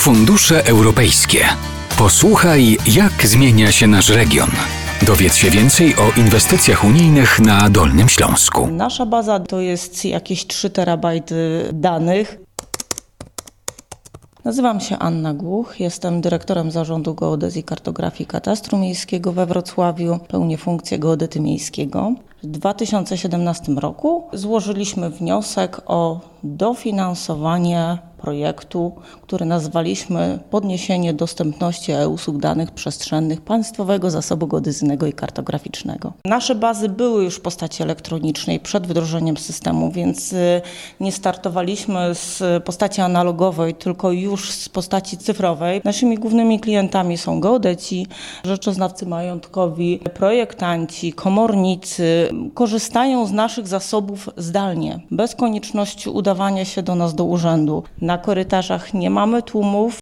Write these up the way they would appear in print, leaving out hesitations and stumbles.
Fundusze europejskie. Posłuchaj, jak zmienia się nasz region. Dowiedz się więcej o inwestycjach unijnych na Dolnym Śląsku. Nasza baza to jest jakieś 3 terabajty danych. Nazywam się Anna Głuch, jestem dyrektorem Zarządu Geodezji, Kartografii i Katastru Miejskiego we Wrocławiu. Pełnię funkcję geodety miejskiego. W 2017 roku złożyliśmy wniosek o dofinansowanie projektu, który nazwaliśmy Podniesienie dostępności e-usług danych przestrzennych Państwowego Zasobu Geodezyjnego i Kartograficznego. Nasze bazy były już w postaci elektronicznej przed wdrożeniem systemu, więc nie startowaliśmy z postaci analogowej, tylko już z postaci cyfrowej. Naszymi głównymi klientami są geodeci, rzeczoznawcy majątkowi, projektanci, komornicy. Korzystają z naszych zasobów zdalnie, bez konieczności udawania się do nas do urzędu. Na korytarzach nie mamy tłumów.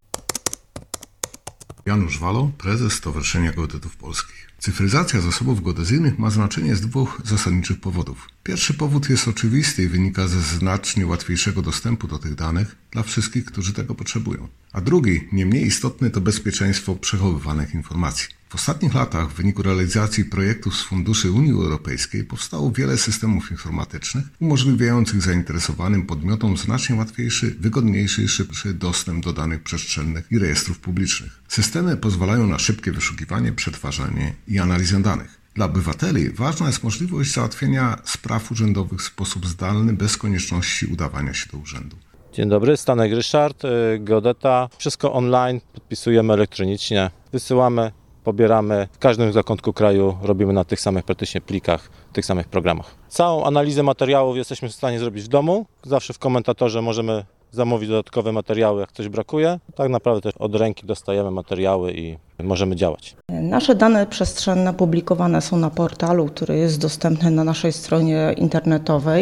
Janusz Walo, prezes Stowarzyszenia Geodetów Polskich. Cyfryzacja zasobów geodezyjnych ma znaczenie z 2 zasadniczych powodów. Pierwszy powód jest oczywisty i wynika ze znacznie łatwiejszego dostępu do tych danych dla wszystkich, którzy tego potrzebują. A drugi, nie mniej istotny, to bezpieczeństwo przechowywanych informacji. W ostatnich latach w wyniku realizacji projektów z funduszy Unii Europejskiej powstało wiele systemów informatycznych umożliwiających zainteresowanym podmiotom znacznie łatwiejszy, wygodniejszy i szybszy dostęp do danych przestrzennych i rejestrów publicznych. Systemy pozwalają na szybkie wyszukiwanie, przetwarzanie i analizę danych. Dla obywateli ważna jest możliwość załatwienia spraw urzędowych w sposób zdalny, bez konieczności udawania się do urzędu. Dzień dobry, Stanek Ryszard, geodeta. Wszystko online, podpisujemy elektronicznie, wysyłamy, pobieramy. W każdym zakątku kraju robimy na tych samych praktycznie plikach, tych samych programach. Całą analizę materiałów jesteśmy w stanie zrobić w domu. Zawsze w komentatorze możemy zamówić dodatkowe materiały, jak coś brakuje. Tak naprawdę też od ręki dostajemy materiały i możemy działać. Nasze dane przestrzenne publikowane są na portalu, który jest dostępny na naszej stronie internetowej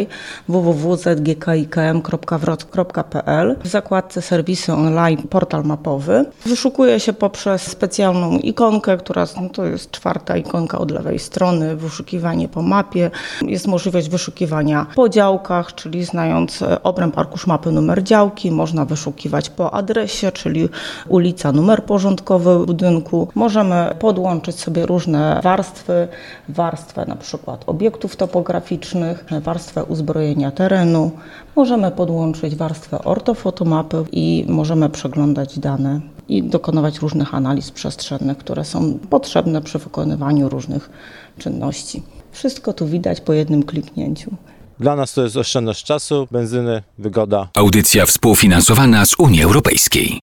www.zgkikm.wrot.pl. W zakładce serwisy online portal mapowy. Wyszukuje się poprzez specjalną ikonkę, która to jest 4. ikonka od lewej strony, wyszukiwanie po mapie. Jest możliwość wyszukiwania po działkach, czyli znając obręb arkusz mapy numer działki, można wyszukiwać po adresie, czyli ulica, numer porządkowy budynku. Możemy podłączyć sobie różne warstwę na przykład obiektów topograficznych, warstwę uzbrojenia terenu. Możemy podłączyć warstwę ortofotomapy i możemy przeglądać dane i dokonywać różnych analiz przestrzennych, które są potrzebne przy wykonywaniu różnych czynności. Wszystko tu widać po jednym kliknięciu. Dla nas to jest oszczędność czasu, benzyny, wygoda. Audycja współfinansowana z Unii Europejskiej.